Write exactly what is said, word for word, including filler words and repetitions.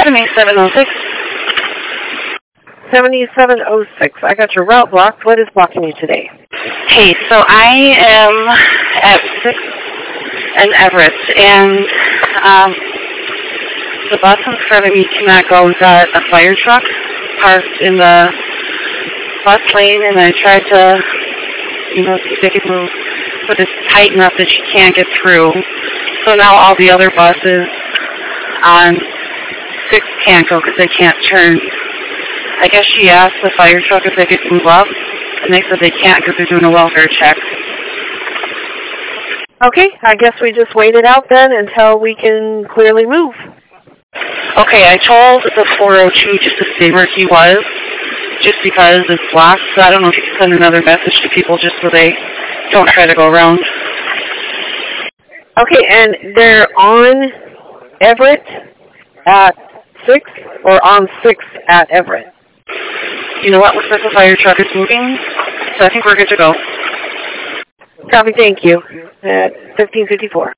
seventy-seven oh six. seventy-seven oh six. I got your route blocked. What is blocking you today? Hey, so I am at six and Everett, and um, the bus in front of me cannot go. We've got a fire truck parked in the bus lane, and I tried to, you know, see if they could move, but it's tight enough that she can't get through. So now all the other buses on six can't go because they can't turn. I guess she asked the fire truck if they could move up, and they said they can't because they're doing a welfare check. Okay, I guess we just wait it out then until we can clearly move. Okay, I told the four oh two just to stay where he was, just because it's blocked, so I don't know if you can send another message to people just so they don't try to go around. Okay, and they're on Everett at six or on six at Everett? You know what? Looks like the fire truck is moving, so I think we're good to go. Copy, thank you. At fifteen fifty-four.